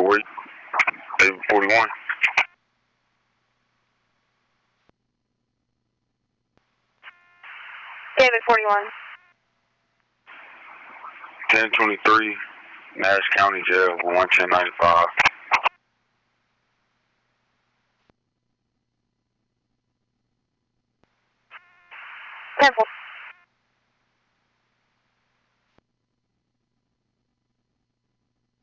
where you? 841. David 41. 1023, Nash County Jail, 11095. 10-4.